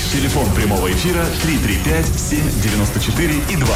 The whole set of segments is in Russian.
Телефон прямого эфира 335-794 и 2.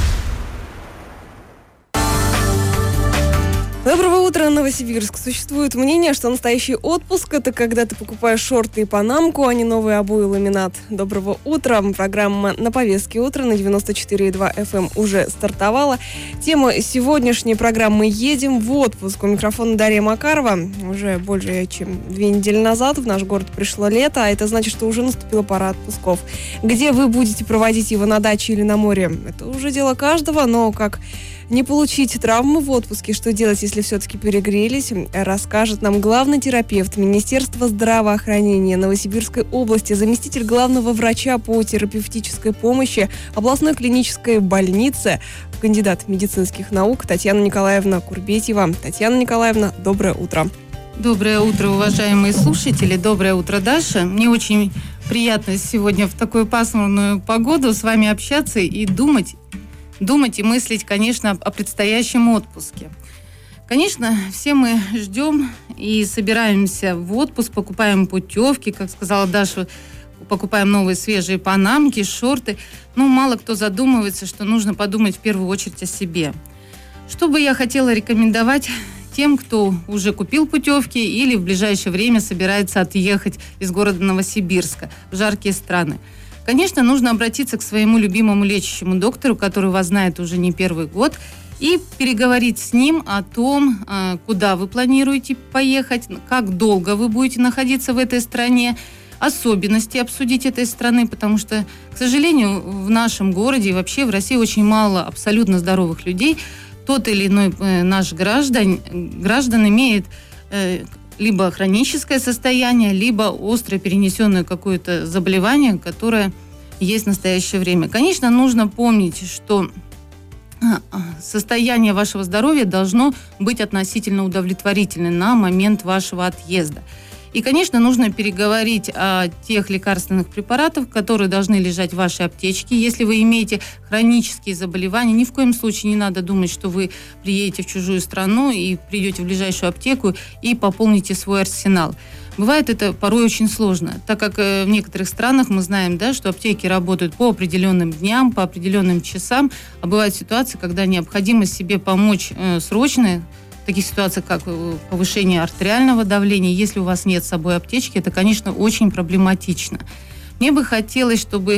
Доброго утра, Новосибирск. Существует мнение, что настоящий отпуск – это когда ты покупаешь шорты и панамку, а не новые обои и ламинат. Доброго утра. Программа «На повестке утра» на 94,2 FM уже стартовала. Тема сегодняшней программы «Едем в отпуск». У микрофона Дарья Макарова. Уже более чем 2 недели назад в наш город пришло лето, а это значит, что уже наступила пора отпусков. Где вы будете проводить его, на даче или на море, это уже дело каждого, но как не получить травмы в отпуске, что делать, если все-таки перегрелись, расскажет нам главный терапевт Министерства здравоохранения Новосибирской области, заместитель главного врача по терапевтической помощи областной клинической больницы, кандидат медицинских наук Татьяна Николаевна Курбетьева. Татьяна Николаевна, доброе утро. Доброе утро, уважаемые слушатели. Доброе утро, Даша. Мне очень приятно сегодня в такую пасмурную погоду с вами общаться и думать и мыслить, конечно, о предстоящем отпуске. Конечно, все мы ждем и собираемся в отпуск, покупаем путевки, как сказала Даша, покупаем новые свежие панамки, шорты. Но мало кто задумывается, что нужно подумать в первую очередь о себе. Что бы я хотела рекомендовать тем, кто уже купил путевки или в ближайшее время собирается отъехать из города Новосибирска в жаркие страны? Конечно, нужно обратиться к своему любимому лечащему доктору, который вас знает уже не первый год, и переговорить с ним о том, куда вы планируете поехать, как долго вы будете находиться в этой стране, особенности обсудить этой страны, потому что, к сожалению, в нашем городе и вообще в России очень мало абсолютно здоровых людей. Тот или иной наш граждан имеет либо хроническое состояние, либо остро перенесенное какое-то заболевание, которое есть в настоящее время. Конечно, нужно помнить, что состояние вашего здоровья должно быть относительно удовлетворительным на момент вашего отъезда. И, конечно, нужно переговорить о тех лекарственных препаратах, которые должны лежать в вашей аптечке. Если вы имеете хронические заболевания, ни в коем случае не надо думать, что вы приедете в чужую страну и придете в ближайшую аптеку и пополните свой арсенал. Бывает это порой очень сложно, так как в некоторых странах мы знаем, да, что аптеки работают по определенным дням, по определенным часам, а бывают ситуации, когда необходимо себе помочь срочно, в таких ситуациях, как повышение артериального давления. Если у вас нет с собой аптечки, это, конечно, очень проблематично. Мне бы хотелось, чтобы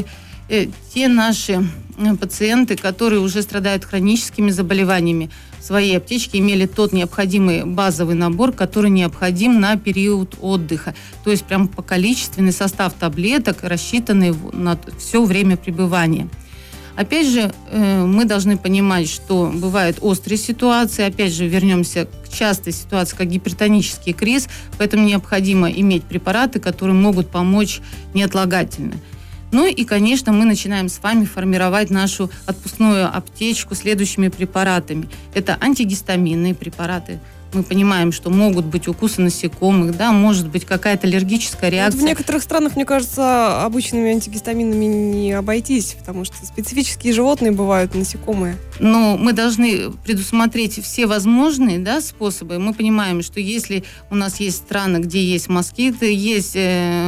те наши пациенты, которые уже страдают хроническими заболеваниями, в своей аптечке имели тот необходимый базовый набор, который необходим на период отдыха. То есть прям по количественный состав таблеток, рассчитанный на все время пребывания. Опять же, мы должны понимать, что бывают острые ситуации. Опять же, вернемся к частой ситуации, как гипертонический криз. Поэтому необходимо иметь препараты, которые могут помочь неотлагательно. Ну и, конечно, мы начинаем с вами формировать нашу отпускную аптечку следующими препаратами. Это антигистаминные препараты. Мы понимаем, что могут быть укусы насекомых, да, может быть какая-то аллергическая реакция. В некоторых странах, мне кажется, обычными антигистаминами не обойтись, потому что специфические животные бывают, насекомые. Но мы должны предусмотреть все возможные, да, способы. Мы понимаем, что если у нас есть страны, где есть москиты, есть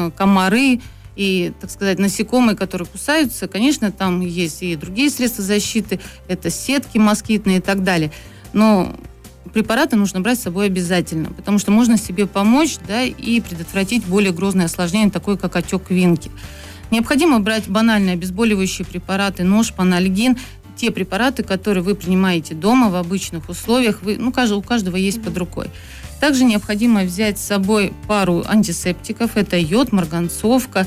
комары и, так сказать, насекомые, которые кусаются, конечно, там есть и другие средства защиты, это сетки москитные и так далее. Но препараты нужно брать с собой обязательно, потому что можно себе помочь, да, и предотвратить более грозное осложнение, такое как отек венки. Необходимо брать банальные обезболивающие препараты, нож, панальгин, те препараты, которые вы принимаете дома в обычных условиях, у каждого есть под рукой. Также необходимо взять с собой пару антисептиков, это йод, марганцовка,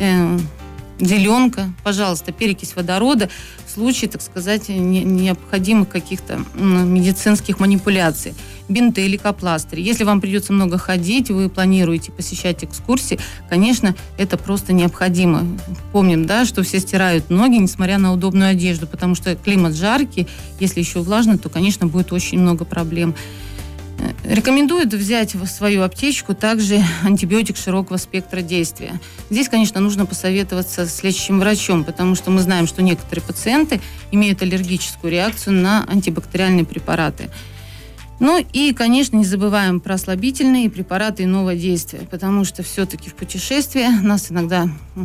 зеленка, пожалуйста, перекись водорода в случае, так сказать, необходимых каких-то медицинских манипуляций. Бинты, лейкопластыри. Если вам придется много ходить, вы планируете посещать экскурсии, конечно, это просто необходимо. Помним, да, что все стирают ноги, несмотря на удобную одежду, потому что климат жаркий, если еще влажно, то, конечно, будет очень много проблем. Рекомендуют взять в свою аптечку также антибиотик широкого спектра действия. Здесь, конечно, нужно посоветоваться с лечащим врачом, потому что мы знаем, что некоторые пациенты имеют аллергическую реакцию на антибактериальные препараты. Ну и, конечно, не забываем про слабительные препараты иного действия, потому что все-таки в путешествии нас иногда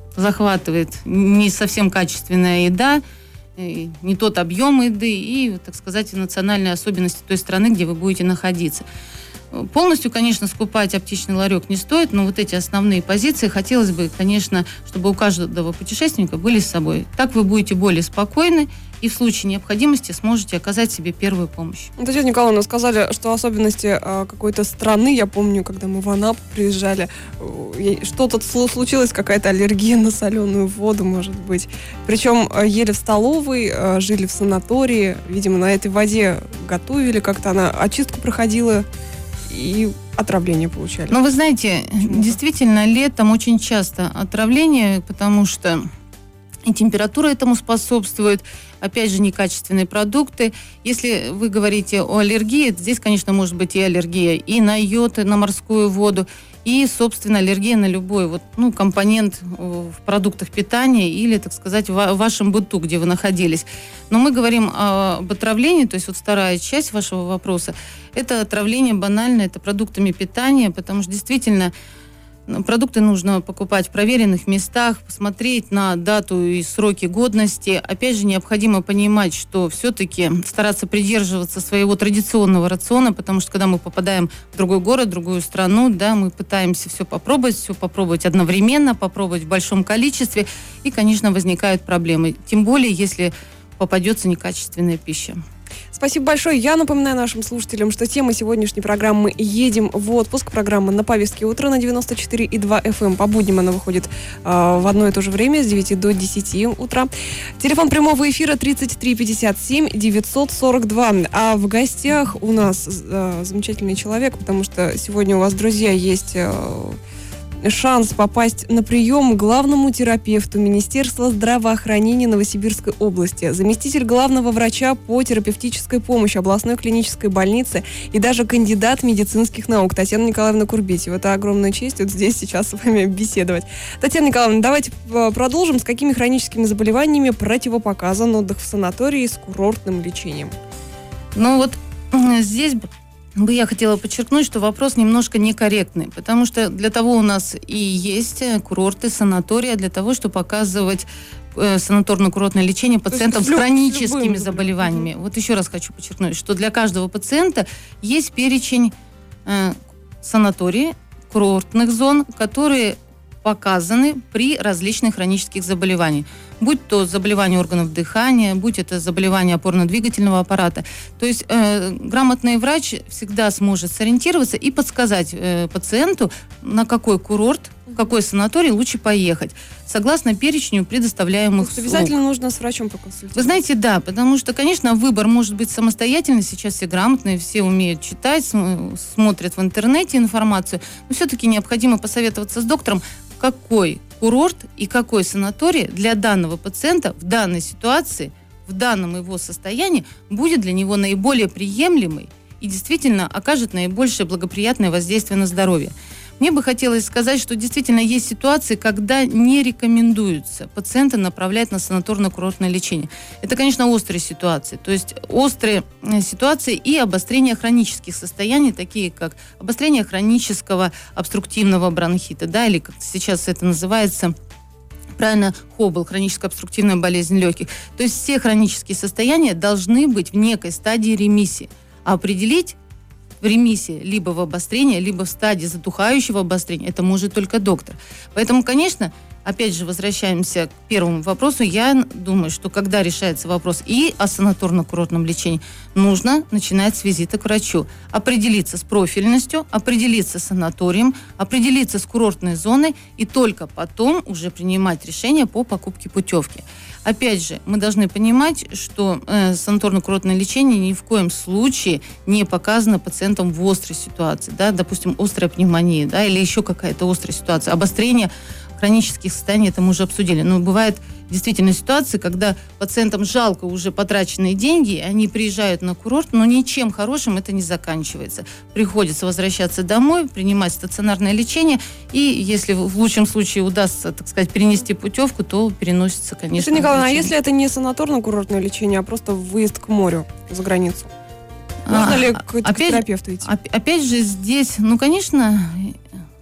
захватывает не совсем качественная еда, не тот объем еды и, так сказать, национальные особенности той страны, где вы будете находиться. Полностью, конечно, скупать аптечный ларек не стоит, но вот эти основные позиции хотелось бы, конечно, чтобы у каждого путешественника были с собой. Так вы будете более спокойны и в случае необходимости сможете оказать себе первую помощь. Татьяна Николаевна, сказали, что особенности какой-то страны, я помню, когда мы в Анапу приезжали, что-то случилось, какая-то аллергия на соленую воду, может быть. Причем ели в столовой, жили в санатории, видимо, на этой воде готовили, как-то она очистку проходила, и отравление получали. Ну, вы знаете, действительно, летом очень часто отравление, потому что и температура этому способствует, опять же, некачественные продукты. Если вы говорите о аллергии, здесь, конечно, может быть и аллергия и на йод, и на морскую воду, и, собственно, аллергия на любой компонент в продуктах питания или, так сказать, в вашем быту, где вы находились. Но мы говорим об отравлении, то есть вот вторая часть вашего вопроса, это отравление банальное, это продуктами питания, потому что действительно продукты нужно покупать в проверенных местах, посмотреть на дату и сроки годности. Опять же, необходимо понимать, что все-таки стараться придерживаться своего традиционного рациона, потому что когда мы попадаем в другой город, в другую страну, да, мы пытаемся все попробовать одновременно, попробовать в большом количестве, и, конечно, возникают проблемы. Тем более, если попадется некачественная пища. Спасибо большое. Я напоминаю нашим слушателям, что тема сегодняшней программы «Едем в отпуск». Программа «На повестке утра» на 94,2 FM. По будням она выходит в одно и то же время с 9 до 10 утра. Телефон прямого эфира 33 57 942. А в гостях у нас замечательный человек, потому что сегодня у вас, друзья, есть шанс попасть на прием к главному терапевту Министерства здравоохранения Новосибирской области, заместитель главного врача по терапевтической помощи областной клинической больницы и даже кандидат медицинских наук Татьяна Николаевна Курбетева. Это огромная честь вот здесь сейчас с вами беседовать. Татьяна Николаевна, давайте продолжим. С какими хроническими заболеваниями противопоказан отдых в санатории с курортным лечением? Ну вот здесь я хотела подчеркнуть, что вопрос немножко некорректный, потому что для того у нас и есть курорты, санатории, для того, чтобы показывать санаторно-курортное лечение пациентам с хроническими заболеваниями. Вот еще раз хочу подчеркнуть, что для каждого пациента есть перечень санаторий, курортных зон, которые показаны при различных хронических заболеваниях. Будь то заболевание органов дыхания, будь это заболевание опорно-двигательного аппарата. То есть грамотный врач всегда сможет сориентироваться и подсказать пациенту, на какой курорт, в какой санаторий лучше поехать, согласно перечню предоставляемых услуг. Обязательно нужно с врачом проконсультироваться. Вы знаете, да, потому что, конечно, выбор может быть самостоятельный. Сейчас все грамотные, все умеют читать, смотрят в интернете информацию. Но все-таки необходимо посоветоваться с доктором, какой курорт и какой санаторий для данного пациента в данной ситуации, в данном его состоянии будет для него наиболее приемлемый и действительно окажет наибольшее благоприятное воздействие на здоровье. Мне бы хотелось сказать, что действительно есть ситуации, когда не рекомендуется пациента направлять на санаторно-курортное лечение. Это, конечно, острые ситуации. То есть острые ситуации и обострение хронических состояний, такие как обострение хронического обструктивного бронхита, да, или как сейчас это называется, правильно, ХОБЛ, хроническая обструктивная болезнь легких. То есть все хронические состояния должны быть в некой стадии ремиссии. А определить в ремиссии, либо в обострении, либо в стадии затухающего обострения, это может только доктор. Поэтому, конечно, опять же, возвращаемся к первому вопросу. Я думаю, что когда решается вопрос и о санаторно-курортном лечении, нужно начинать с визита к врачу. Определиться с профильностью, определиться с санаторием, определиться с курортной зоной и только потом уже принимать решение по покупке путевки. Опять же, мы должны понимать, что санаторно-курортное лечение ни в коем случае не показано пациентам в острой ситуации. Да? Допустим, острая пневмония, да, или еще какая-то острая ситуация. Обострение хронических состояний, это мы уже обсудили. Но бывает действительно ситуации, когда пациентам жалко уже потраченные деньги, они приезжают на курорт, но ничем хорошим это не заканчивается. Приходится возвращаться домой, принимать стационарное лечение, и если в лучшем случае удастся, так сказать, перенести путевку, то переносится, конечно, Татьяна Николаевна, а если это не санаторно-курортное лечение, а просто выезд к морю за границу? Можно ли к терапевту идти? Опять же, здесь, конечно,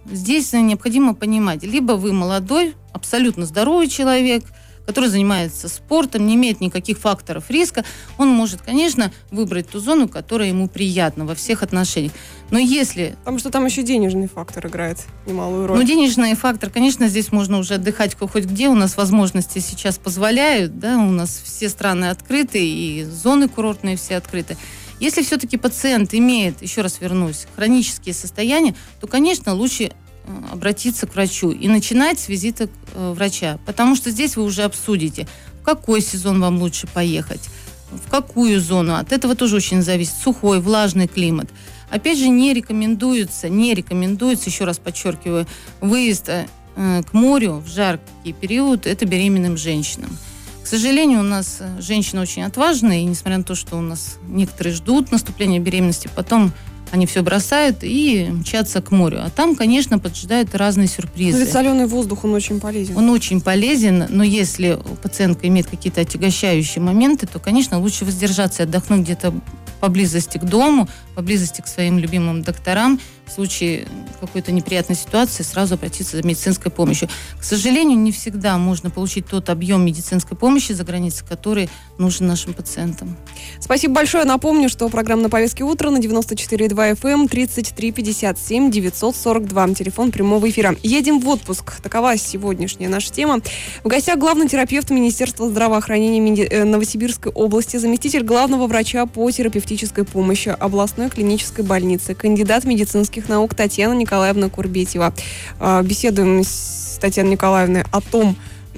здесь необходимо понимать, либо вы молодой, абсолютно здоровый человек, который занимается спортом, не имеет никаких факторов риска, он может, конечно, выбрать ту зону, которая ему приятна во всех отношениях. Но если... Потому что там еще денежный фактор играет немалую роль. Ну, денежный фактор, конечно, здесь можно уже отдыхать хоть где, у нас возможности сейчас позволяют, да, у нас все страны открыты, и зоны курортные все открыты. Если все-таки пациент имеет, еще раз вернусь, хронические состояния, то, конечно, лучше обратиться к врачу и начинать с визита врача, потому что здесь вы уже обсудите, в какой сезон вам лучше поехать, в какую зону. От этого тоже очень зависит. Сухой, влажный климат. Опять же, не рекомендуется, еще раз подчеркиваю, выезд к морю в жаркий период, это беременным женщинам. К сожалению, у нас женщины очень отважные, и несмотря на то, что у нас некоторые ждут наступления беременности, потом они все бросают и мчатся к морю. А там, конечно, поджидают разные сюрпризы. Но ведь соленый воздух, он очень полезен. Он очень полезен, но если пациентка имеет какие-то отягощающие моменты, то, конечно, лучше воздержаться и отдохнуть где-то поблизости к дому, поблизости к своим любимым докторам. В случае какой-то неприятной ситуации сразу обратиться за медицинской помощью. К сожалению, не всегда можно получить тот объем медицинской помощи за границей, который нужен нашим пациентам. Спасибо большое. Напомню, что программа «На повестке утра» на 94,2 FM, 33 57 942. Телефон прямого эфира. Едем в отпуск. Такова сегодняшняя наша тема. В гостях главный терапевт Министерства здравоохранения Новосибирской области, заместитель главного врача по терапевтической помощи областной клинической больницы, кандидат медицинских наук Татьяна Николаевна Курбетьева. Беседуем с Татьяной Николаевной о том,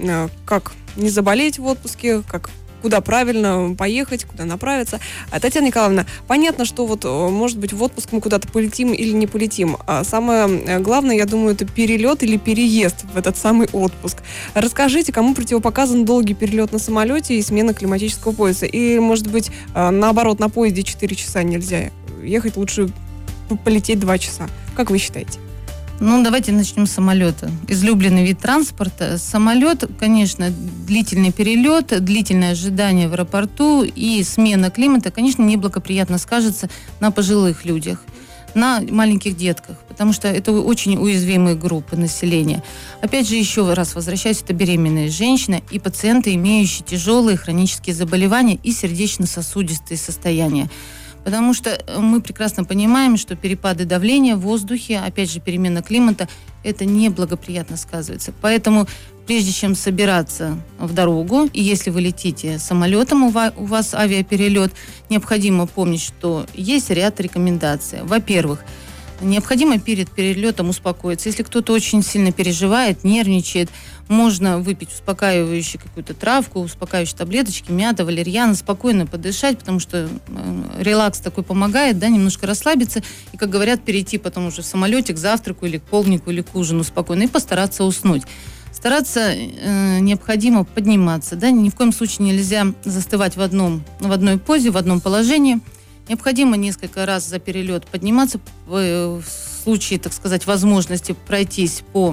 как не заболеть в отпуске, куда правильно поехать, куда направиться. Татьяна Николаевна, понятно, что может быть, в отпуск мы куда-то полетим или не полетим. А самое главное, я думаю, это перелет или переезд в этот самый отпуск. Расскажите, кому противопоказан долгий перелет на самолете и смена климатического пояса? И, может быть, наоборот, на поезде 4 часа нельзя ехать, лучше полететь 2 часа. Как вы считаете? Давайте начнем с самолета. Излюбленный вид транспорта. Самолет, конечно, длительный перелет, длительное ожидание в аэропорту и смена климата, конечно, неблагоприятно скажется на пожилых людях, на маленьких детках, потому что это очень уязвимые группы населения. Опять же, еще раз возвращаюсь, это беременные женщины и пациенты, имеющие тяжелые хронические заболевания и сердечно-сосудистые состояния. Потому что мы прекрасно понимаем, что перепады давления в воздухе, опять же, перемена климата, это неблагоприятно сказывается. Поэтому, прежде чем собираться в дорогу, и если вы летите самолетом, у вас авиаперелет, необходимо помнить, что есть ряд рекомендаций. Во-первых, необходимо перед перелетом успокоиться. Если кто-то очень сильно переживает, нервничает, можно выпить успокаивающую какую-то травку, успокаивающие таблеточки, мята, валерьяна, спокойно подышать, потому что релакс такой помогает, да, немножко расслабиться и, как говорят, перейти потом уже в самолете к завтраку или к полднику или к ужину спокойно и постараться уснуть. Стараться необходимо подниматься, да, ни в коем случае нельзя застывать в одной позе, в одном положении. Необходимо несколько раз за перелет подниматься, в случае, так сказать, возможности пройтись по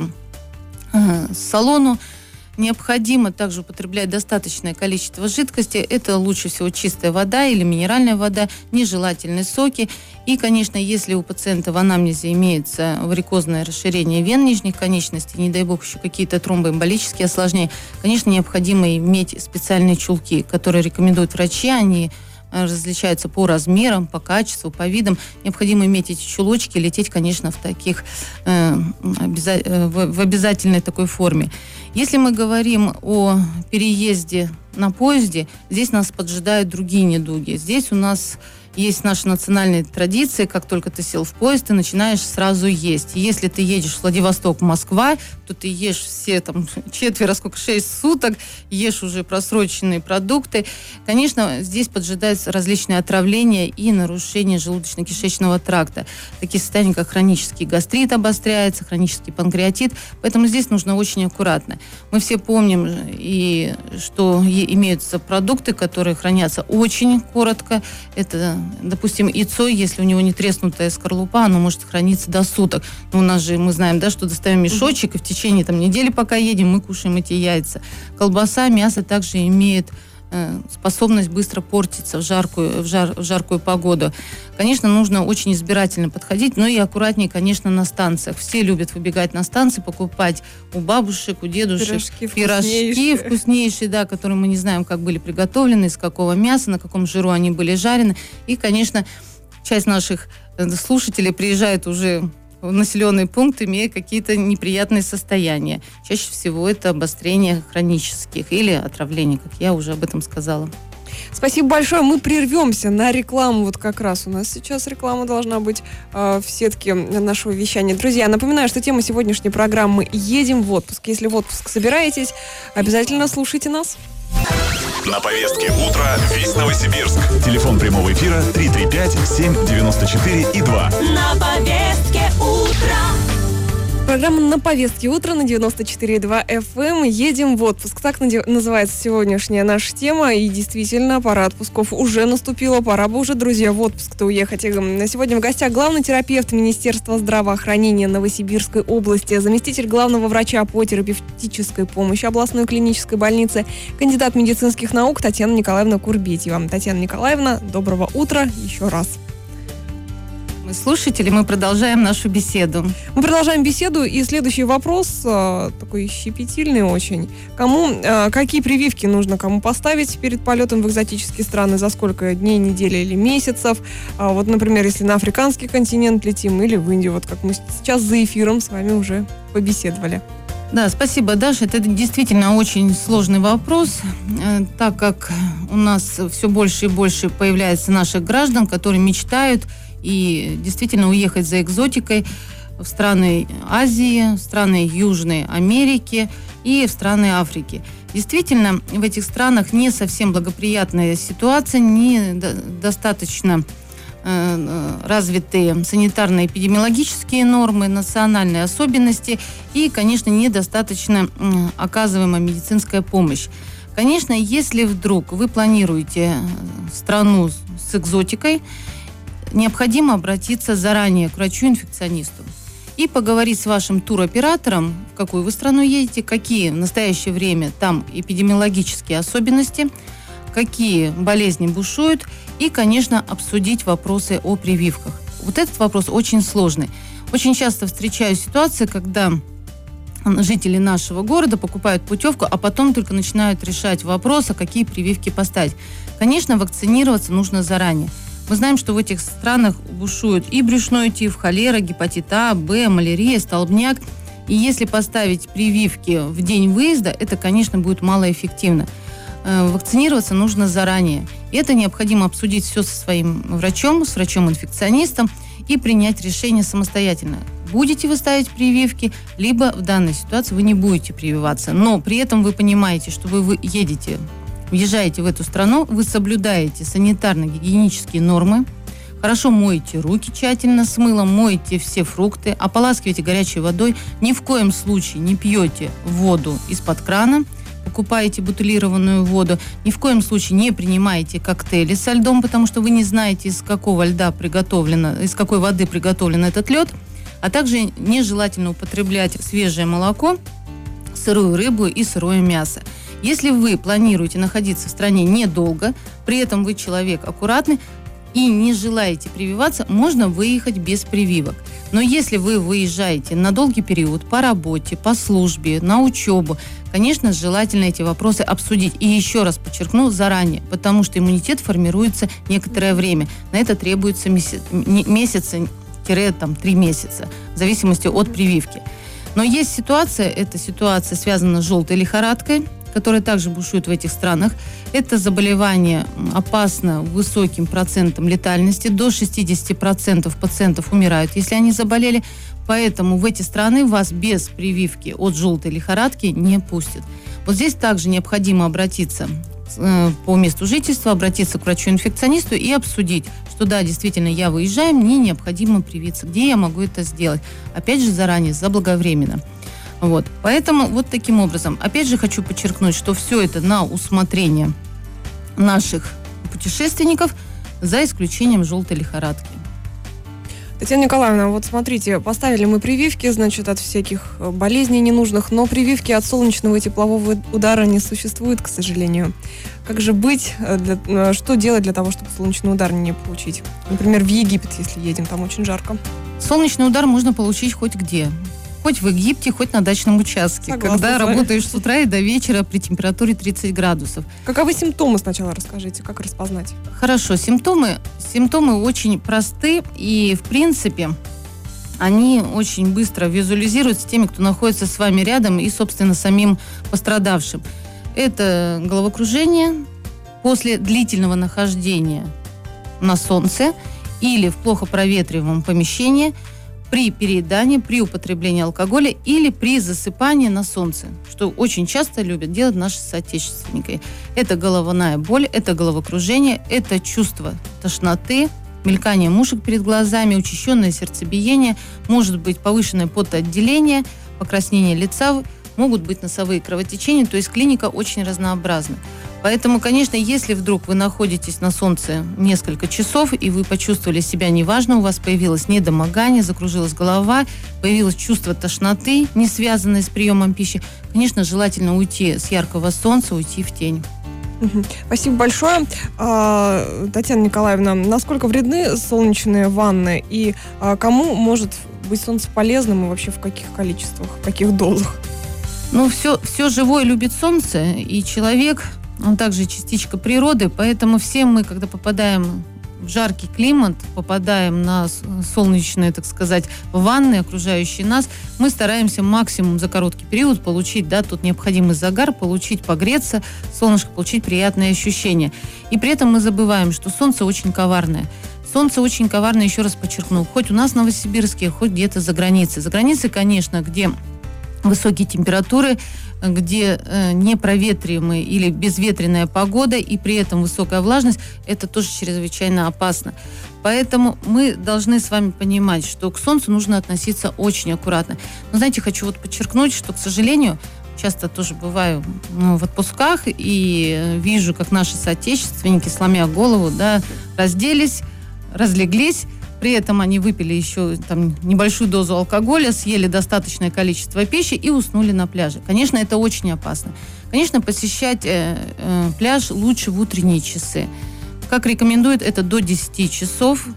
салону. Необходимо также употреблять достаточное количество жидкости. Это лучше всего чистая вода или минеральная вода, нежелательные соки. И, конечно, если у пациента в анамнезе имеется варикозное расширение вен нижних конечностей, не дай бог еще какие-то тромбоэмболические осложнения, конечно, необходимо иметь специальные чулки, которые рекомендуют врачи. Они различаются по размерам, по качеству, по видам. Необходимо иметь эти чулочки, лететь, конечно, в обязательной такой форме. Если мы говорим о переезде на поезде, здесь нас поджидают другие недуги. Здесь у нас есть наши национальные традиции, как только ты сел в поезд, ты начинаешь сразу есть. И если ты едешь в Владивосток, Москва, то ты ешь все 6 суток, ешь уже просроченные продукты. Конечно, здесь поджидаются различные отравления и нарушения желудочно-кишечного тракта. Такие состояния, как хронический гастрит обостряется, хронический панкреатит, поэтому здесь нужно очень аккуратно. Мы все помним, что имеются продукты, которые хранятся очень коротко. Это, допустим, яйцо, если у него не треснутая скорлупа, оно может храниться до суток. Но у нас же, мы знаем, да, что достаем мешочек, и в течение недели, пока едем, мы кушаем эти яйца. Колбаса, мясо также имеет способность быстро портиться в жаркую погоду. Конечно, нужно очень избирательно подходить, но и аккуратнее, конечно, на станциях. Все любят выбегать на станции, покупать у бабушек, у дедушек пирожки вкуснейшие, да, которые мы не знаем, как были приготовлены, из какого мяса, на каком жиру они были жарены. И, конечно, часть наших слушателей приезжает уже в населенный пункт, имея какие-то неприятные состояния. Чаще всего это обострение хронических или отравление, как я уже об этом сказала. Спасибо большое. Мы прервемся на рекламу. Вот как раз у нас сейчас реклама должна быть в сетке нашего вещания. Друзья, напоминаю, что тема сегодняшней программы «Едем в отпуск». Если в отпуск собираетесь, обязательно слушайте нас. На повестке утра весь Новосибирск. Телефон прямого эфира 335-794-2. На повестке утра. Программа «На повестке утра» на 94,2 FM. Едем в отпуск. Так называется сегодняшняя наша тема. И действительно, пора отпусков уже наступила. Пора бы уже, друзья, в отпуск-то уехать. На сегодня в гостях главный терапевт Министерства здравоохранения Новосибирской области, заместитель главного врача по терапевтической помощи областной клинической больницы, кандидат медицинских наук Татьяна Николаевна Курбетьева. Татьяна Николаевна, доброго утра еще раз. Мы слушатели, мы продолжаем нашу беседу. Мы продолжаем беседу, и следующий вопрос, такой щепетильный очень. Какие прививки нужно кому поставить перед полетом в экзотические страны? За сколько дней, недель или месяцев? Вот, например, если на африканский континент летим или в Индию, вот как мы сейчас за эфиром с вами уже побеседовали. Да, спасибо, Даша. Это действительно очень сложный вопрос, так как у нас все больше и больше появляется наших граждан, которые мечтают и действительно уехать за экзотикой в страны Азии, в страны Южной Америки и в страны Африки. Действительно, в этих странах не совсем благоприятная ситуация, недостаточно развитые санитарно-эпидемиологические нормы, национальные особенности и, конечно, недостаточно оказываемая медицинская помощь. Конечно, если вдруг вы планируете страну с экзотикой, необходимо обратиться заранее к врачу-инфекционисту и поговорить с вашим туроператором, в какую вы страну едете, какие в настоящее время там эпидемиологические особенности, какие болезни бушуют, и, конечно, обсудить вопросы о прививках. Вот этот вопрос очень сложный. Очень часто встречаю ситуации, когда жители нашего города покупают путевку, а потом только начинают решать вопрос, а какие прививки поставить. Конечно, вакцинироваться нужно заранее. Мы знаем, что в этих странах бушует и брюшной тиф, холера, гепатит А, Б, малярия, столбняк. И если поставить прививки в день выезда, это, конечно, будет малоэффективно. Вакцинироваться нужно заранее. И это необходимо обсудить все со своим врачом, с врачом-инфекционистом и принять решение самостоятельно. Будете вы ставить прививки, либо в данной ситуации вы не будете прививаться. Но при этом вы понимаете, что вы въезжаете в эту страну, вы соблюдаете санитарно-гигиенические нормы, хорошо моете руки тщательно с мылом, моете все фрукты, ополаскиваете горячей водой, ни в коем случае не пьете воду из-под крана, покупаете бутилированную воду, ни в коем случае не принимаете коктейли со льдом, потому что вы не знаете, из какой воды приготовлен этот лед, а также нежелательно употреблять свежее молоко, сырую рыбу и сырое мясо. Если вы планируете находиться в стране недолго, при этом вы человек аккуратный и не желаете прививаться, можно выехать без прививок. Но если вы выезжаете на долгий период по работе, по службе, на учебу, конечно, желательно эти вопросы обсудить. И еще раз подчеркну, заранее, потому что иммунитет формируется некоторое время. На это требуется месяца-3 месяца, в зависимости от прививки. Но есть ситуация, эта ситуация связана с желтой лихорадкой, которая также бушует в этих странах. Это заболевание опасно высоким процентом летальности. До 60% пациентов умирают, если они заболели. Поэтому в эти страны вас без прививки от желтой лихорадки не пустят. Вот здесь также необходимо обратиться по месту жительства, обратиться к врачу-инфекционисту и обсудить, что да, действительно, я выезжаю, мне необходимо привиться. Где я могу это сделать? Опять же, заранее, заблаговременно. Вот. Поэтому вот таким образом. Опять же хочу подчеркнуть, что все это на усмотрение наших путешественников, за исключением желтой лихорадки. Татьяна Николаевна, вот смотрите, поставили мы прививки, значит, от всяких болезней ненужных, но прививки от солнечного и теплового удара не существует, к сожалению. Как же быть, что делать для того, чтобы солнечный удар не получить? Например, в Египет, если едем, там очень жарко. Солнечный удар можно получить хоть где. Хоть в Египте, хоть на дачном участке. Согласна когда с вами. работаешь с утра и до вечера при температуре 30 градусов. Каковы симптомы сначала расскажите, как распознать? Хорошо, симптомы очень просты, и, в принципе, они очень быстро визуализируются теми, кто находится с вами рядом и, собственно, самим пострадавшим. Это головокружение после длительного нахождения на солнце или в плохо проветриваемом помещении, при переедании, при употреблении алкоголя или при засыпании на солнце, что очень часто любят делать наши соотечественники. Это головная боль, это головокружение, это чувство тошноты, мелькание мушек перед глазами, учащенное сердцебиение, может быть повышенное потоотделение, покраснение лица, могут быть носовые кровотечения, то есть клиника очень разнообразна. Поэтому, конечно, если вдруг вы находитесь на солнце несколько часов, и вы почувствовали себя неважно, у вас появилось недомогание, закружилась голова, появилось чувство тошноты, не связанное с приемом пищи, конечно, желательно уйти с яркого солнца, уйти в тень. Спасибо большое. Татьяна Николаевна, насколько вредны солнечные ванны, и кому может быть солнце полезным, и вообще в каких количествах, в каких дозах? Ну, все живое любит солнце, и человек, он также частичка природы, поэтому все мы, когда попадаем в жаркий климат, попадаем на солнечные, так сказать, ванны, окружающие нас, мы стараемся максимум за короткий период получить, тот необходимый загар, погреться, солнышко, получить приятные ощущения. И при этом мы забываем, что солнце очень коварное. Солнце очень коварное, еще раз подчеркну, хоть у нас в Новосибирске, хоть где-то за границей. За границей, конечно, где высокие температуры, где непроветриваемая или безветренная погода и при этом высокая влажность, это тоже чрезвычайно опасно. Поэтому мы должны с вами понимать, что к солнцу нужно относиться очень аккуратно. Но, знаете, хочу подчеркнуть, что, к сожалению, часто тоже бываю в отпусках и вижу, как наши соотечественники, сломя голову, разделись, разлеглись. При этом они выпили еще небольшую дозу алкоголя, съели достаточное количество пищи и уснули на пляже. Конечно, это очень опасно. Конечно, посещать пляж лучше в утренние часы. Как рекомендуют, это до 10 часов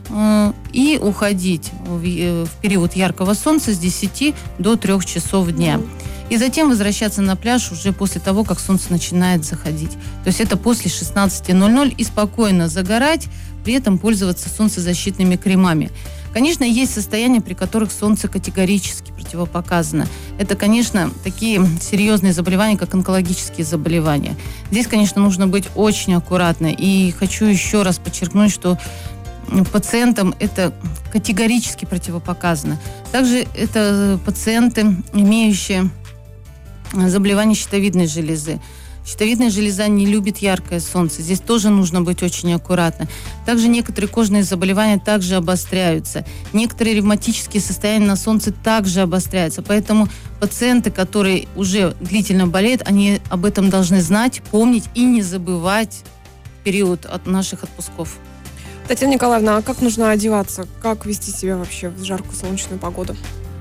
и уходить в период яркого солнца с 10 до 3 часов дня. И затем возвращаться на пляж уже после того, как солнце начинает заходить. То есть это после 16:00 и спокойно загорать, при этом пользоваться солнцезащитными кремами. Конечно, есть состояния, при которых солнце категорически противопоказано. Это, конечно, такие серьезные заболевания, как онкологические заболевания. Здесь, конечно, нужно быть очень аккуратно. И хочу еще раз подчеркнуть, что пациентам это категорически противопоказано. Также это пациенты, имеющие заболевание щитовидной железы. Щитовидная железа не любит яркое солнце. Здесь тоже нужно быть очень аккуратно. Также некоторые кожные заболевания также обостряются. Некоторые ревматические состояния на солнце также обостряются. Поэтому пациенты, которые уже длительно болеют, они об этом должны знать, помнить и не забывать в период от наших отпусков. Татьяна Николаевна, а как нужно одеваться? Как вести себя вообще в жаркую солнечную погоду?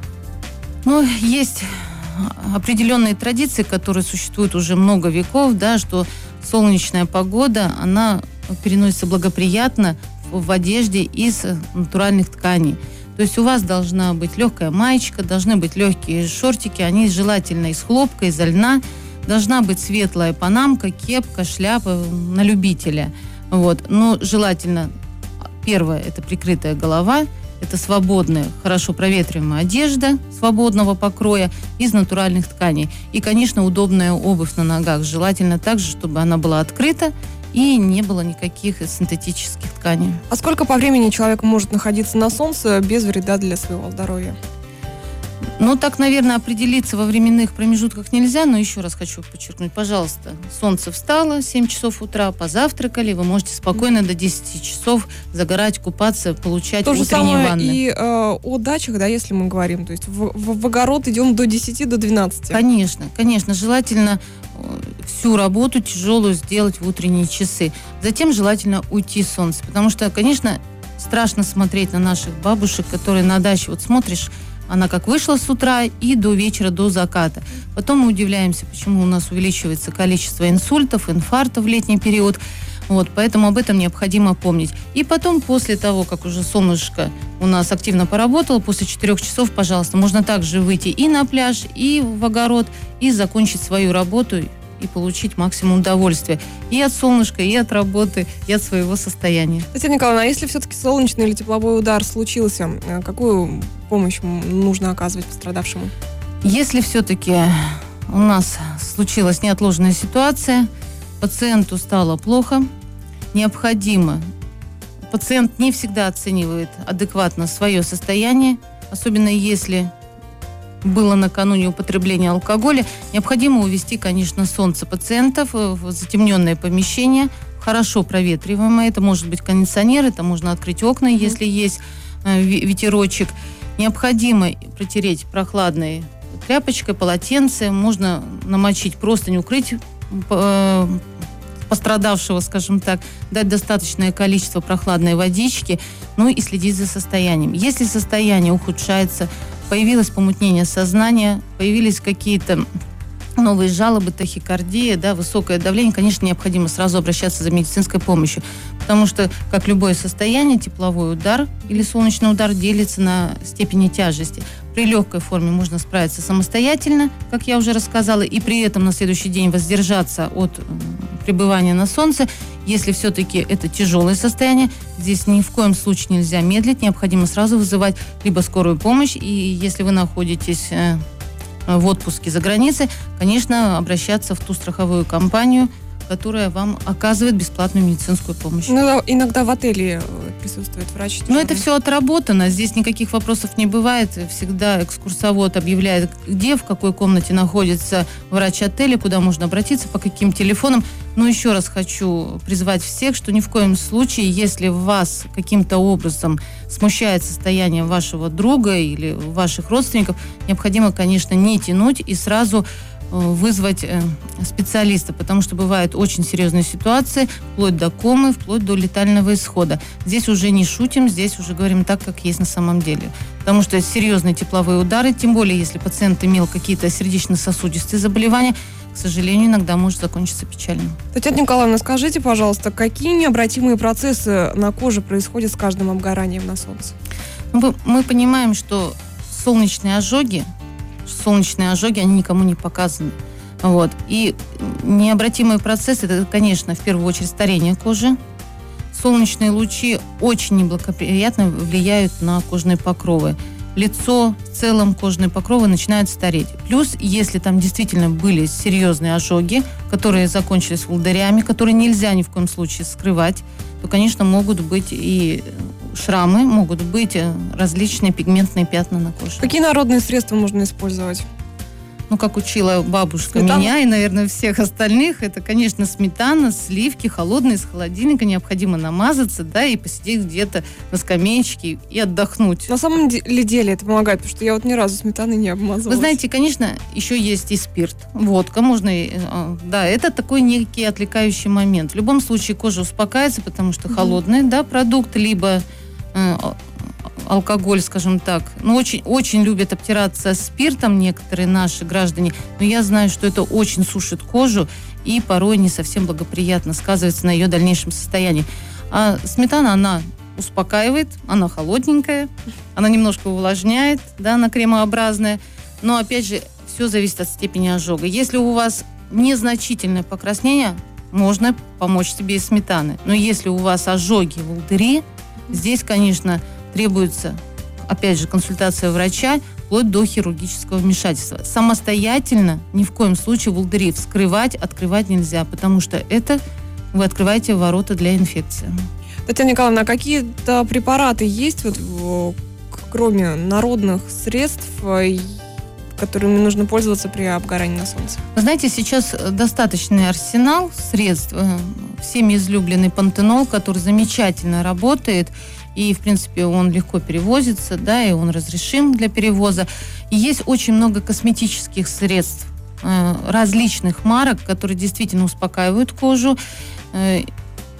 Есть определенные традиции, которые существуют уже много веков, что солнечная погода, она переносится благоприятно в одежде из натуральных тканей. То есть у вас должна быть легкая маечка, должны быть легкие шортики, они желательно из хлопка, из льна, должна быть светлая панамка, кепка, шляпа на любителя. Но желательно, первое, это прикрытая голова, это свободная, хорошо проветриваемая одежда свободного покроя из натуральных тканей. И, конечно, удобная обувь на ногах. Желательно также, чтобы она была открыта и не было никаких синтетических тканей. А сколько по времени человек может находиться на солнце без вреда для своего здоровья? Так, наверное, определиться во временных промежутках нельзя, но еще раз хочу подчеркнуть, пожалуйста, солнце встало, 7 часов утра, позавтракали, вы можете спокойно до 10 часов загорать, купаться, получать утренние ванны. И о дачах, если мы говорим, то есть в огород идем до 10, до 12. Конечно, желательно всю работу тяжелую сделать в утренние часы. Затем желательно уйти с солнца, потому что, конечно, страшно смотреть на наших бабушек, которые на даче, вот смотришь, она как вышла с утра и до вечера, до заката. Потом мы удивляемся, почему у нас увеличивается количество инсультов, инфарктов в летний период. Вот, поэтому об этом необходимо помнить. И потом, после того, как уже солнышко у нас активно поработало, после 4 часов, пожалуйста, можно также выйти и на пляж, и в огород, и закончить свою работу, и получить максимум удовольствия и от солнышка, и от работы, и от своего состояния. Татьяна Николаевна, а если все-таки солнечный или тепловой удар случился, какую помощь нужно оказывать пострадавшему? Если все-таки у нас случилась неотложная ситуация, пациенту стало плохо, необходимо. Пациент не всегда оценивает адекватно свое состояние, особенно если было накануне употребления алкоголя. Необходимо увести, конечно, солнце пациентов в затемненное помещение, хорошо проветриваемое. Это может быть кондиционер, это можно открыть окна, если есть ветерочек. Необходимо протереть прохладной тряпочкой, полотенце. Можно намочить простынь, укрыть пострадавшего, скажем так, дать достаточное количество прохладной водички, ну и следить за состоянием. Если состояние ухудшается, появилось помутнение сознания, появились какие-то новые жалобы, тахикардия, да, высокое давление, конечно, необходимо сразу обращаться за медицинской помощью. Потому что, как любое состояние, тепловой удар или солнечный удар делится на степени тяжести. При легкой форме можно справиться самостоятельно, как я уже рассказала, и при этом на следующий день воздержаться от пребывания на солнце. Если все-таки это тяжелое состояние, здесь ни в коем случае нельзя медлить, необходимо сразу вызывать либо скорую помощь, и если вы находитесь в отпуске за границей, конечно, обращаться в ту страховую компанию, которая вам оказывает бесплатную медицинскую помощь. Ну, иногда в отеле присутствует врач. Но это все отработано, здесь никаких вопросов не бывает. Всегда экскурсовод объявляет, где, в какой комнате находится врач отеля, куда можно обратиться, по каким телефонам. Но еще раз хочу призвать всех, что ни в коем случае, если вас каким-то образом смущает состояние вашего друга или ваших родственников, необходимо, конечно, не тянуть и сразу вызвать специалиста, потому что бывают очень серьезные ситуации, вплоть до комы, вплоть до летального исхода. Здесь уже не шутим, здесь уже говорим так, как есть на самом деле. Потому что серьезные тепловые удары, тем более, если пациент имел какие-то сердечно-сосудистые заболевания, к сожалению, иногда может закончиться печально. Татьяна Николаевна, скажите, пожалуйста, какие необратимые процессы на коже происходят с каждым обгоранием на солнце? Мы понимаем, что солнечные ожоги, они никому не показаны. Вот. И необратимый процесс, это, конечно, в первую очередь старение кожи. Солнечные лучи очень неблагоприятно влияют на кожные покровы. Лицо, в целом кожные покровы начинают стареть. Плюс, если там действительно были серьезные ожоги, которые закончились волдырями, которые нельзя ни в коем случае скрывать, то, конечно, могут быть и шрамы, могут быть различные пигментные пятна на коже. Какие народные средства можно использовать? Ну, как учила бабушка Сметана? меня и, наверное, всех остальных, это, конечно, сметана, сливки, холодные из холодильника. Необходимо намазаться, да, и посидеть где-то на скамеечке и отдохнуть. На самом деле это помогает, потому что я вот ни разу сметаной не обмазывалась. Вы знаете, конечно, еще есть и спирт, водка, можно, да, это такой некий отвлекающий момент. В любом случае кожа успокаивается, потому что холодный, да, продукт, либо алкоголь, скажем так. Ну, очень любят обтираться спиртом некоторые наши граждане, но я знаю, что это очень сушит кожу и порой не совсем благоприятно сказывается на ее дальнейшем состоянии. А сметана, она успокаивает, она холодненькая, она немножко увлажняет, да, она кремообразная, но, опять же, все зависит от степени ожога. Если у вас незначительное покраснение, можно помочь себе из сметаны. Но если у вас ожоги, волдыри, здесь, конечно, требуется, опять же, консультация врача, вплоть до хирургического вмешательства. Самостоятельно ни в коем случае волдыри вскрывать, открывать нельзя, потому что это вы открываете ворота для инфекции. Татьяна Николаевна, а какие-то препараты есть, вот, кроме народных средств, которыми нужно пользоваться при обгорании на солнце? Вы знаете, сейчас достаточный арсенал средств, всеми излюбленный пантенол, который замечательно работает, и, в принципе, он легко перевозится, да, и он разрешим для перевоза. И есть очень много косметических средств различных марок, которые действительно успокаивают кожу.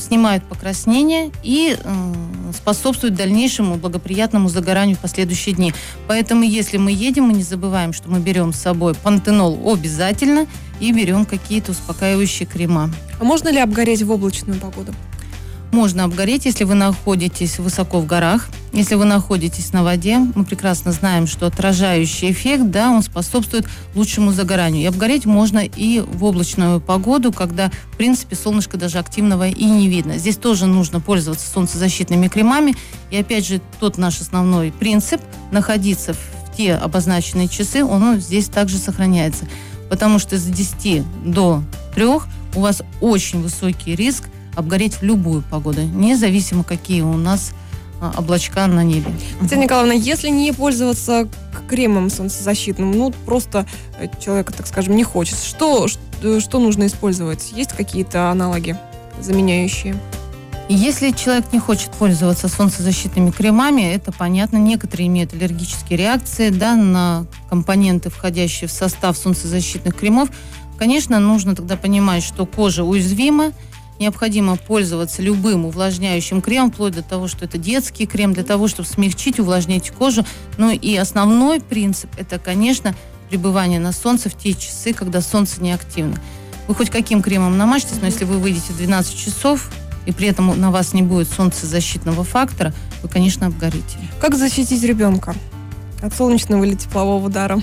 снимают покраснение и способствуют дальнейшему благоприятному загоранию в последующие дни. Поэтому, если мы едем, мы не забываем, что мы берем с собой пантенол обязательно и берем какие-то успокаивающие крема. А можно ли обгореть в облачную погоду? Можно обгореть, если вы находитесь высоко в горах, если вы находитесь на воде. Мы прекрасно знаем, что отражающий эффект, да, он способствует лучшему загоранию. И обгореть можно и в облачную погоду, когда, в принципе, солнышко даже активного и не видно. Здесь тоже нужно пользоваться солнцезащитными кремами. И опять же, тот наш основной принцип – находиться в те обозначенные часы, он здесь также сохраняется. Потому что с 10 до 3 у вас очень высокий риск обгореть в любую погоду, независимо, какие у нас облачка на небе. Татьяна Николаевна, если не пользоваться кремом солнцезащитным, просто человек, так скажем, не хочет, что нужно использовать? Есть какие-то аналоги заменяющие? Если человек не хочет пользоваться солнцезащитными кремами, это понятно, некоторые имеют аллергические реакции, да, на компоненты, входящие в состав солнцезащитных кремов. Конечно, нужно тогда понимать, что кожа уязвима, необходимо пользоваться любым увлажняющим кремом, вплоть до того, что это детский крем, для того, чтобы смягчить, увлажнить кожу. Ну и основной принцип – это, конечно, пребывание на солнце в те часы, когда солнце не активно. Вы хоть каким кремом намажьтесь, но если вы выйдете в 12 часов, и при этом на вас не будет солнцезащитного фактора, вы, конечно, обгорите. Как защитить ребенка от солнечного или теплового удара?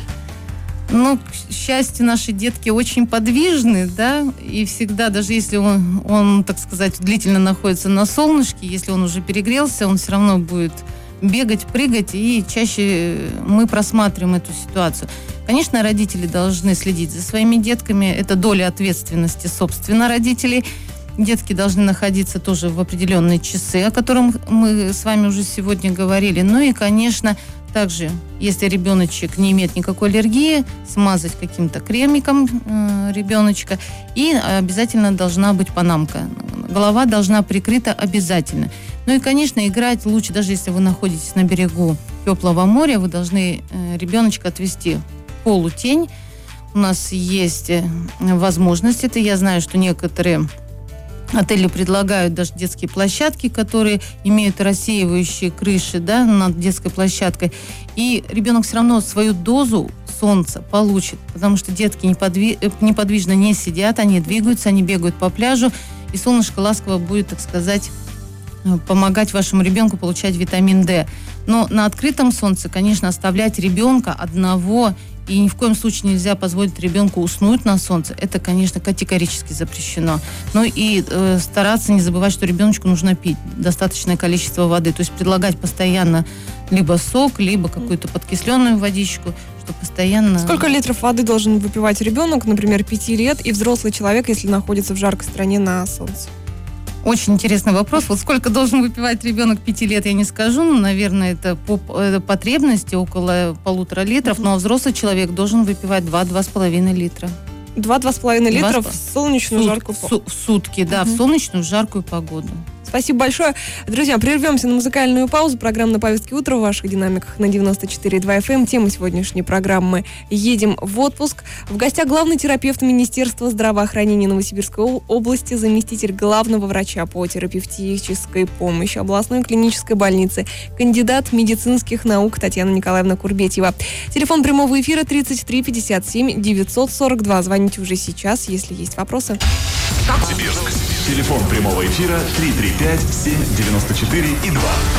К счастью, наши детки очень подвижны, да, и всегда, даже если он, так сказать, длительно находится на солнышке, если он уже перегрелся, он все равно будет бегать, прыгать, и чаще мы просматриваем эту ситуацию. Конечно, родители должны следить за своими детками, это доля ответственности, собственно, родителей. Детки должны находиться тоже в определенные часы, о которых мы с вами уже сегодня говорили. Ну и, конечно, также, если ребеночек не имеет никакой аллергии, смазать каким-то кремиком ребеночка. И обязательно должна быть панамка. Голова должна прикрыта обязательно. Ну и, конечно, играть лучше, даже если вы находитесь на берегу теплого моря, вы должны ребеночка отвести в полутень. У нас есть возможность это. Я знаю, что некоторые отели предлагают даже детские площадки, которые имеют рассеивающие крыши, да, над детской площадкой. И ребенок все равно свою дозу солнца получит, потому что детки неподвижно не сидят, они двигаются, они бегают по пляжу, и солнышко ласково будет, так сказать, помогать вашему ребенку получать витамин D. Но на открытом солнце, конечно, оставлять ребенка одного, и ни в коем случае нельзя позволить ребенку уснуть на солнце. Это, конечно, категорически запрещено. Ну и стараться не забывать, что ребеночку нужно пить достаточное количество воды. То есть предлагать постоянно либо сок, либо какую-то подкисленную водичку, чтобы постоянно... Сколько литров воды должен выпивать ребенок, например, 5 лет, и взрослый человек, если находится в жаркой стране на солнце? Очень интересный вопрос. Вот сколько должен выпивать ребенок 5 лет, я не скажу. Наверное, это по потребности около 1,5 литров. Ну а взрослый человек должен выпивать 2-2,5 литра. 2-2,5 литров в солнечную жаркую погоду. В сутки, да, в солнечную жаркую погоду. Спасибо большое. Друзья, прервемся на музыкальную паузу. Программа «На повестке утра» в ваших динамиках на 94,2 FM. Тема сегодняшней программы «Едем в отпуск». В гостях главный терапевт Министерства здравоохранения Новосибирской области, заместитель главного врача по терапевтической помощи областной клинической больницы, кандидат медицинских наук Татьяна Николаевна Курбетьева. Телефон прямого эфира 33 57 942. Звоните уже сейчас, если есть вопросы. Сибирск. Телефон прямого эфира 335-794-2.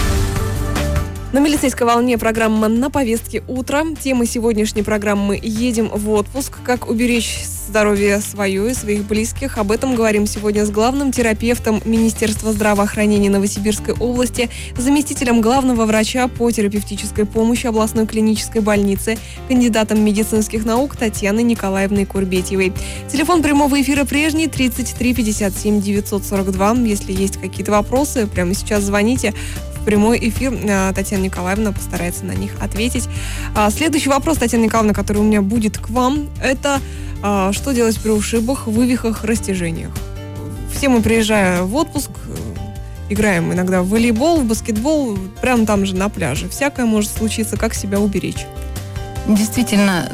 На милицейской волне программа «На повестке утра». Тема сегодняшней программы «Едем в отпуск». Как уберечь здоровье свое и своих близких. Об этом говорим сегодня с главным терапевтом Министерства здравоохранения Новосибирской области, заместителем главного врача по терапевтической помощи областной клинической больницы, кандидатом медицинских наук Татьяной Николаевной Курбетьевой. Телефон прямого эфира прежний 33 57 942. Если есть какие-то вопросы, прямо сейчас звоните. Прямой эфир. Татьяна Николаевна постарается на них ответить. Следующий вопрос, Татьяна Николаевна, который у меня будет к вам, это что делать при ушибах, вывихах, растяжениях? Все мы, приезжая в отпуск, играем иногда в волейбол, в баскетбол, прямо там же на пляже. Всякое может случиться. Как себя уберечь? Действительно,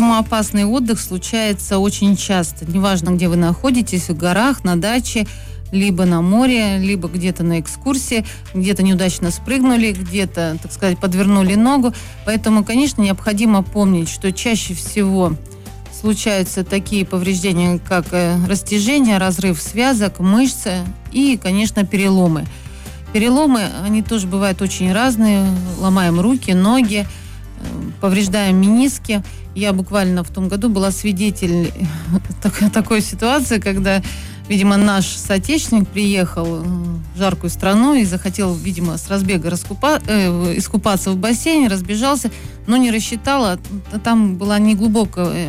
травмоопасный отдых случается очень часто. Неважно, где вы находитесь, в горах, на даче. либо на море, либо где-то на экскурсии, где-то неудачно спрыгнули, где-то, так сказать, подвернули ногу. Поэтому, конечно, необходимо помнить, что чаще всего случаются такие повреждения, как растяжение, разрыв связок, мышцы и, конечно, переломы. Переломы, они тоже бывают очень разные. Ломаем руки, ноги, повреждаем мениски. Я буквально в том году была свидетель такой ситуации, когда, видимо, наш соотечественник приехал в жаркую страну и захотел, видимо, с разбега искупаться в бассейне, разбежался, но не рассчитал. Там была неглубокая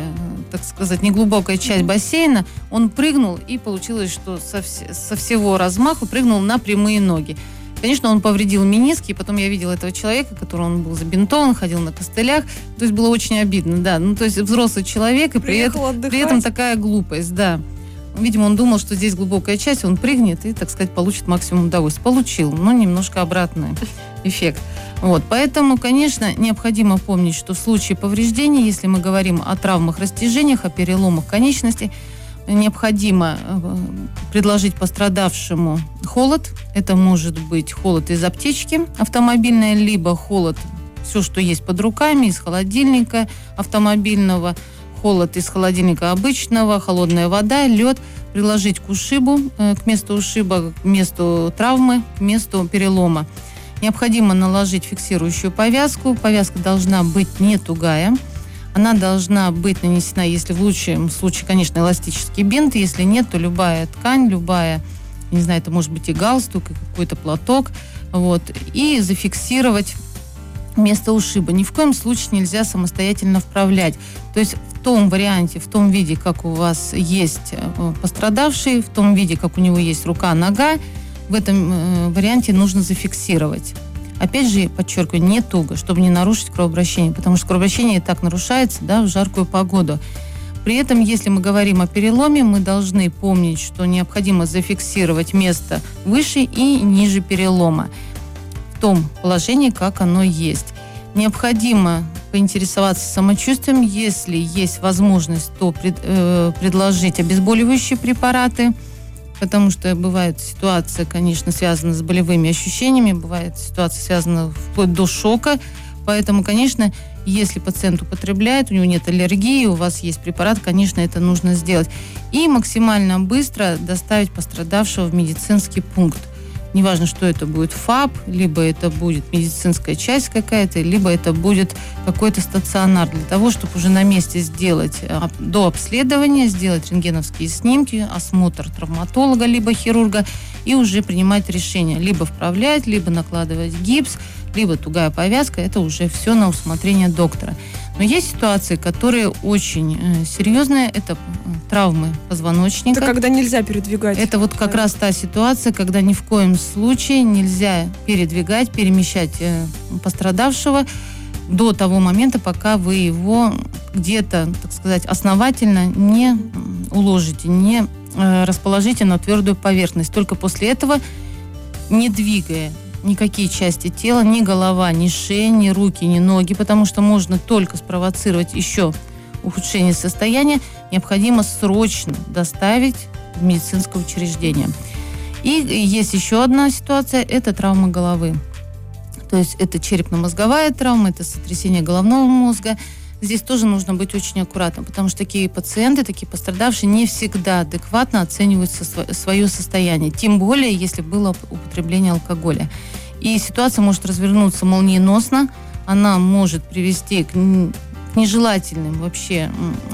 часть бассейна. Он прыгнул, и получилось, что со всего размаху прыгнул на прямые ноги. Конечно, он повредил мениски, и потом я видела этого человека, который он был забинтован, ходил на костылях. То есть было очень обидно, да. Ну, то есть взрослый человек, и при этом такая глупость, да. Видимо, он думал, что здесь глубокая часть, он прыгнет и, так сказать, получит максимум удовольствия. Получил, но немножко обратный эффект. Вот. Поэтому, конечно, необходимо помнить, что в случае повреждений, если мы говорим о травмах, растяжениях, о переломах конечностей, необходимо предложить пострадавшему холод. Это может быть холод из аптечки автомобильной, либо холод, все, что есть под руками, из холодильника автомобильного, холод из холодильника обычного, холодная вода, лед, приложить к ушибу, к месту ушиба, к месту травмы, к месту перелома. Необходимо наложить фиксирующую повязку. Повязка должна быть не тугая. Она должна быть нанесена, если в лучшем случае, конечно, эластический бинт. Если нет, то любая ткань, любая, не знаю, это может быть и галстук, и какой-то платок. Вот, и зафиксировать место ушиба. Ни в коем случае нельзя самостоятельно вправлять. То есть в том варианте, в том виде, как у вас есть пострадавший, в том виде, как у него есть рука, нога, в этом варианте нужно зафиксировать. Опять же, подчеркиваю, не туго, чтобы не нарушить кровообращение, потому что кровообращение и так нарушается, да, в жаркую погоду. При этом, если мы говорим о переломе, мы должны помнить, что необходимо зафиксировать место выше и ниже перелома в том положении, как оно есть. Необходимо поинтересоваться самочувствием. Если есть возможность, то предложить обезболивающие препараты, потому что бывает ситуация, конечно, связана с болевыми ощущениями, бывает ситуация связана вплоть до шока. Поэтому, конечно, если пациент употребляет, у него нет аллергии, у вас есть препарат, конечно, это нужно сделать. И максимально быстро доставить пострадавшего в медицинский пункт. Неважно, что это будет ФАП, либо это будет медицинская часть какая-то, либо это будет какой-то стационар, для того, чтобы уже на месте сделать до обследования, сделать рентгеновские снимки, осмотр травматолога, либо хирурга, и уже принимать решение, либо вправлять, либо накладывать гипс, либо тугая повязка. Это уже все на усмотрение доктора. Но есть ситуации, которые очень серьезные. Это травмы позвоночника. Это когда нельзя передвигать. Это вот как раз та ситуация, когда ни в коем случае нельзя передвигать, перемещать пострадавшего до того момента, пока вы его где-то, так сказать, основательно не уложите, не расположите на твердую поверхность. Только после этого, не двигая никакие части тела, ни голова, ни шея, ни руки, ни ноги, потому что можно только спровоцировать еще ухудшение состояния, необходимо срочно доставить в медицинское учреждение. И есть еще одна ситуация, это травма головы. То есть это черепно-мозговая травма, это сотрясение головного мозга. Здесь тоже нужно быть очень аккуратным, потому что такие пациенты, такие пострадавшие не всегда адекватно оценивают свое состояние, тем более, если было употребление алкоголя. И ситуация может развернуться молниеносно, она может привести к нежелательным вообще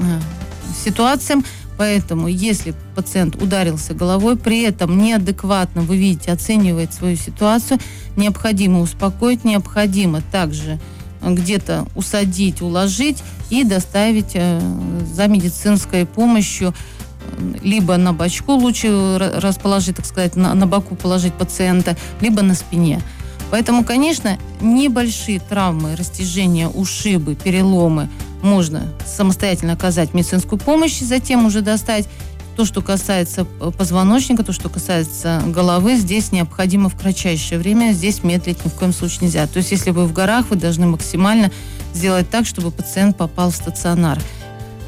ситуациям. Поэтому, если пациент ударился головой, при этом неадекватно, вы видите, оценивает свою ситуацию, необходимо успокоить, необходимо также где-то усадить, уложить и доставить за медицинской помощью, либо на бочку лучше расположить, так сказать, на боку положить пациента, либо на спине. Поэтому, конечно, небольшие травмы, растяжения, ушибы, переломы можно самостоятельно оказать медицинскую помощь и затем уже доставить. То, что касается позвоночника, то, что касается головы, здесь необходимо в кратчайшее время, здесь медлить ни в коем случае нельзя. То есть, если вы в горах, вы должны максимально сделать так, чтобы пациент попал в стационар.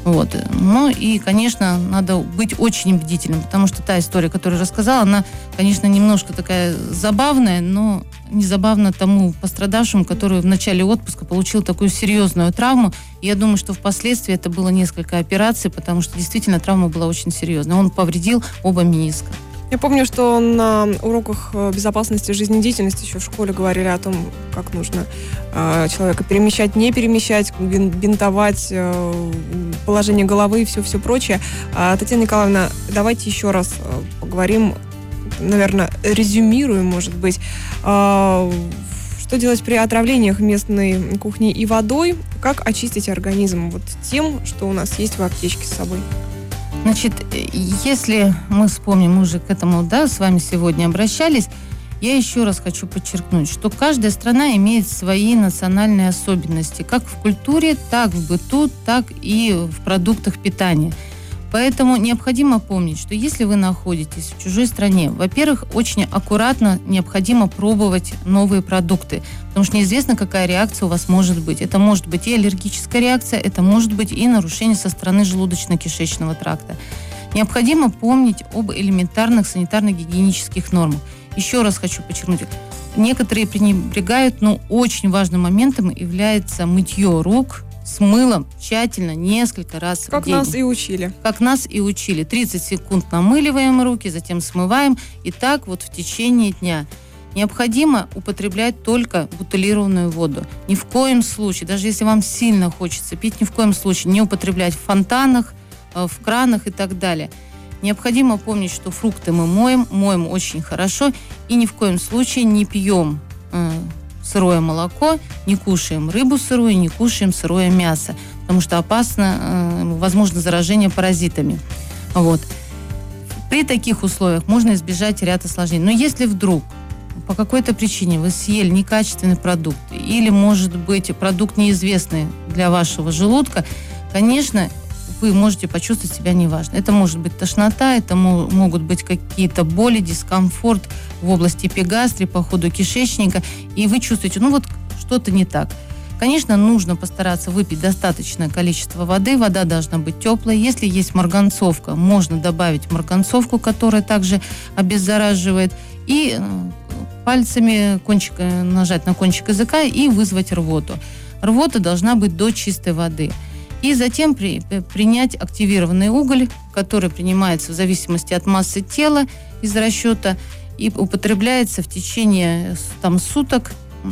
Вот. Ну и, конечно, надо быть очень бдительным, потому что та история, которую я рассказала, она, конечно, немножко такая забавная, но не забавно тому пострадавшему, который в начале отпуска получил такую серьезную травму. И я думаю, что впоследствии это было несколько операций, потому что действительно травма была очень серьезная. Он повредил оба мениска. Я помню, что на уроках безопасности жизнедеятельности еще в школе говорили о том, как нужно человека перемещать, не перемещать, бинтовать, положение головы и все прочее. Татьяна Николаевна, давайте еще раз поговорим, наверное, резюмируем, может быть, что делать при отравлениях местной кухней и водой, как очистить организм вот тем, что у нас есть в аптечке с собой. Значит, если мы вспомним, мы уже к этому, да, с вами сегодня обращались, я еще раз хочу подчеркнуть, что каждая страна имеет свои национальные особенности, как в культуре, так в быту, так и в продуктах питания. Поэтому необходимо помнить, что если вы находитесь в чужой стране, во-первых, очень аккуратно необходимо пробовать новые продукты, потому что неизвестно, какая реакция у вас может быть. Это может быть и аллергическая реакция, это может быть и нарушение со стороны желудочно-кишечного тракта. Необходимо помнить об элементарных санитарно-гигиенических нормах. Еще раз хочу подчеркнуть, некоторые пренебрегают, но очень важным моментом является мытье рук с мылом тщательно несколько раз в день. Как нас и учили. Как нас и учили. 30 секунд намыливаем руки, затем смываем. И так вот в течение дня. Необходимо употреблять только бутилированную воду. Ни в коем случае, даже если вам сильно хочется пить, ни в коем случае не употреблять в фонтанах, в кранах и так далее. Необходимо помнить, что фрукты мы моем очень хорошо. И ни в коем случае не пьем сырое молоко, не кушаем рыбу сырую, не кушаем сырое мясо, потому что опасно, возможно, заражение паразитами. Вот. При таких условиях можно избежать ряд осложнений. Но если вдруг по какой-то причине вы съели некачественный продукт или, может быть, продукт неизвестный для вашего желудка, конечно, вы можете почувствовать себя неважно. Это может быть тошнота, это могут быть какие-то боли, дискомфорт в области эпигастрии, по ходу кишечника, и вы чувствуете, что-то не так. Конечно, нужно постараться выпить достаточное количество воды. Вода должна быть теплая. Если есть марганцовка, можно добавить марганцовку, которая также обеззараживает, и пальцами нажать на кончик языка и вызвать рвоту. Рвота должна быть до чистой воды. И затем принять активированный уголь, который принимается в зависимости от массы тела из расчета и употребляется в течение суток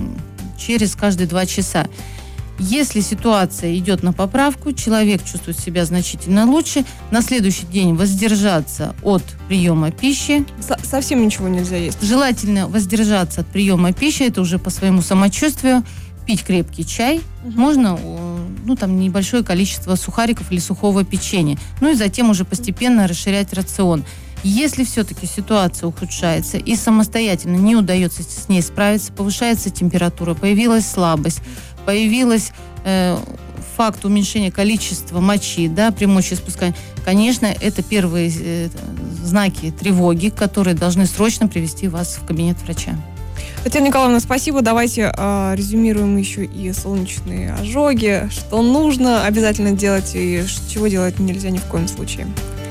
через каждые 2 часа. Если ситуация идет на поправку, человек чувствует себя значительно лучше, на следующий день воздержаться от приема пищи. Совсем ничего нельзя есть. Желательно воздержаться от приема пищи, это уже по своему самочувствию. Пить крепкий чай, можно небольшое количество сухариков или сухого печенья. И затем уже постепенно расширять рацион. Если все-таки ситуация ухудшается и самостоятельно не удается с ней справиться, повышается температура, появилась слабость, появилась факт уменьшения количества мочи, при мочеиспускании, конечно, это первые знаки тревоги, которые должны срочно привести вас в кабинет врача. Татьяна Николаевна, спасибо. Давайте резюмируем еще и солнечные ожоги. Что нужно обязательно делать и чего делать нельзя ни в коем случае.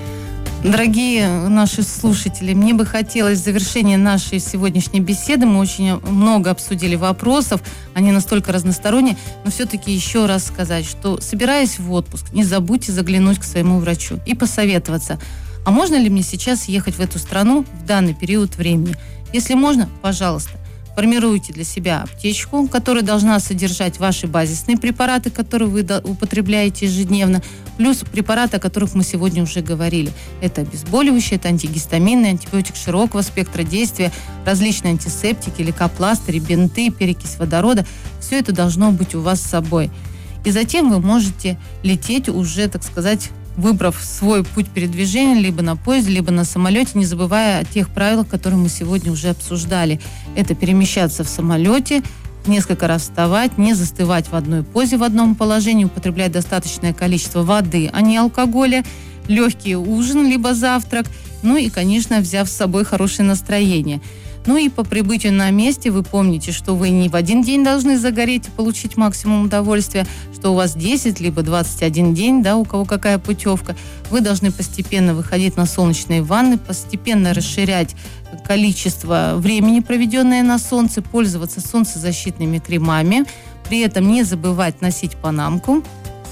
Дорогие наши слушатели, мне бы хотелось в завершении нашей сегодняшней беседы, мы очень много обсудили вопросов, они настолько разносторонние, но все-таки еще раз сказать, что, собираясь в отпуск, не забудьте заглянуть к своему врачу и посоветоваться, а можно ли мне сейчас ехать в эту страну в данный период времени. Если можно, пожалуйста, формируйте для себя аптечку, которая должна содержать ваши базисные препараты, которые вы употребляете ежедневно, плюс препараты, о которых мы сегодня уже говорили. Это обезболивающие, это антигистаминный, антибиотик широкого спектра действия, различные антисептики, лейкопластыри, бинты, перекись водорода. Все это должно быть у вас с собой. И затем вы можете лететь уже, так сказать, выбрав свой путь передвижения либо на поезде, либо на самолете, не забывая о тех правилах, которые мы сегодня уже обсуждали. Это перемещаться в самолете, несколько раз вставать, не застывать в одной позе, в одном положении, употреблять достаточное количество воды, а не алкоголя, легкий ужин, либо завтрак, и, конечно, взяв с собой хорошее настроение. Ну и по прибытию на месте вы помните, что вы не в один день должны загореть и получить максимум удовольствия, что у вас 10 либо 21 день, да, у кого какая путевка. Вы должны постепенно выходить на солнечные ванны, постепенно расширять количество времени, проведенное на солнце, пользоваться солнцезащитными кремами, при этом не забывать носить панамку,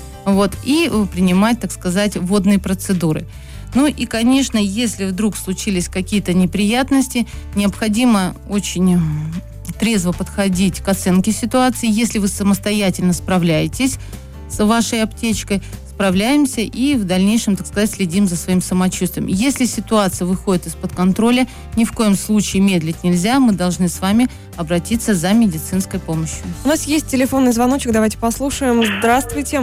и принимать, так сказать, водные процедуры. Ну и, конечно, если вдруг случились какие-то неприятности, необходимо очень трезво подходить к оценке ситуации. Если вы самостоятельно справляетесь с вашей аптечкой, справляемся и в дальнейшем, так сказать, следим за своим самочувствием. Если ситуация выходит из-под контроля, ни в коем случае медлить нельзя, мы должны с вами обратиться за медицинской помощью. У нас есть телефонный звоночек, давайте послушаем. Здравствуйте.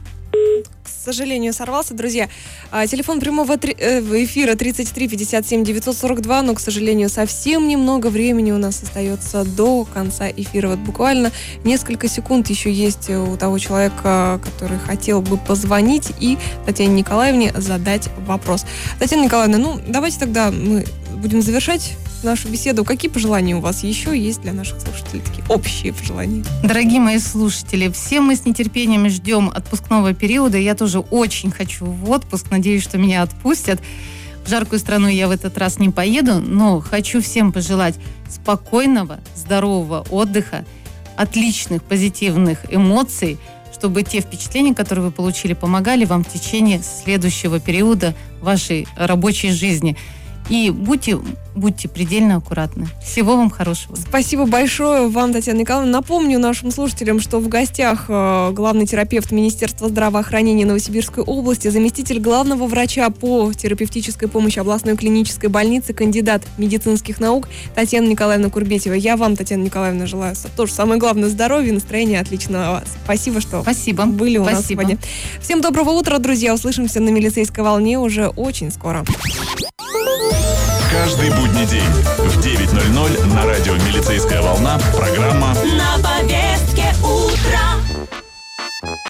К сожалению, сорвался, друзья. Телефон прямого эфира 33 57 942, но, к сожалению, совсем немного времени у нас остается до конца эфира. Вот буквально несколько секунд еще есть у того человека, который хотел бы позвонить и Татьяне Николаевне задать вопрос. Татьяна Николаевна, давайте тогда мы будем завершать нашу беседу. Какие пожелания у вас еще есть для наших слушателей? Такие общие пожелания. Дорогие мои слушатели, все мы с нетерпением ждем отпускного периода. Я тоже очень хочу в отпуск. Надеюсь, что меня отпустят. В жаркую страну я в этот раз не поеду, но хочу всем пожелать спокойного, здорового отдыха, отличных, позитивных эмоций, чтобы те впечатления, которые вы получили, помогали вам в течение следующего периода вашей рабочей жизни. И будьте предельно аккуратны. Всего вам хорошего. Спасибо большое вам, Татьяна Николаевна. Напомню нашим слушателям, что в гостях главный терапевт Министерства здравоохранения Новосибирской области, заместитель главного врача по терапевтической помощи областной клинической больницы, кандидат медицинских наук Татьяна Николаевна Курбетева. Я вам, Татьяна Николаевна, желаю тоже самое главное здоровья и настроения отличного. Спасибо, что были у нас сегодня. Всем доброго утра, друзья. Услышимся на милицейской волне уже очень скоро. Каждый будний день в 9:00 на радио «Милицейская волна» программа «На повестке».